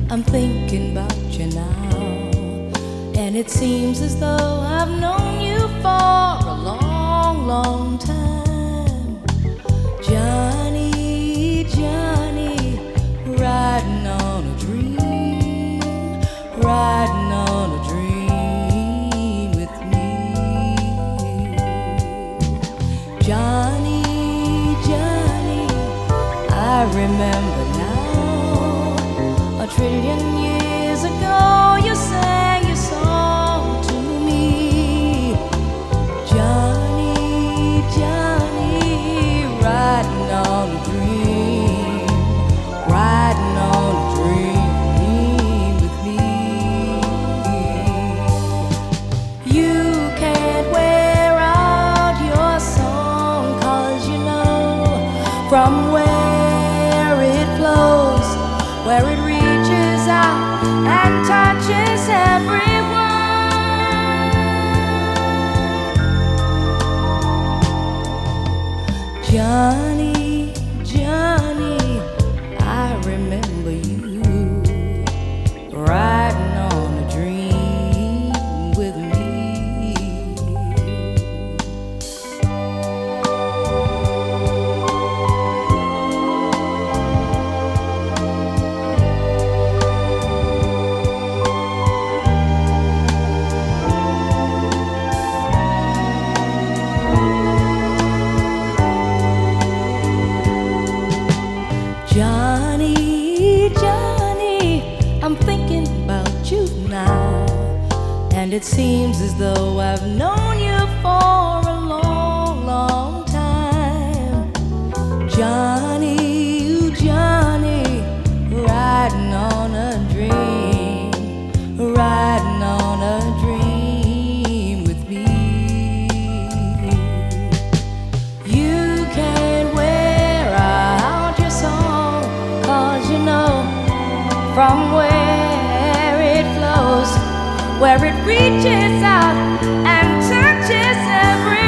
I'm thinking about you now, and it seems as though I've known you for a long, long time. Johnny, Johnny, riding on a dream, riding on a dream with me. Johnny, Johnny, I remember now. A trillion years ago you sang your song to me. Johnny, Johnny, riding on a dream, riding on a dream with me. You can't wear out your song, 'cause you know from where it flows, where it reaches out and touches everyone. Johnny, Johnny, I remember you riding on a dream with me. Johnny, Johnny, I'm thinking about you now, and it seems as though I've known you for a long, long time. Johnny, Johnny, riding on a dream, riding on a dream with me. You can't wear out your song, 'cause you know from where it flows, where it reaches out and touches every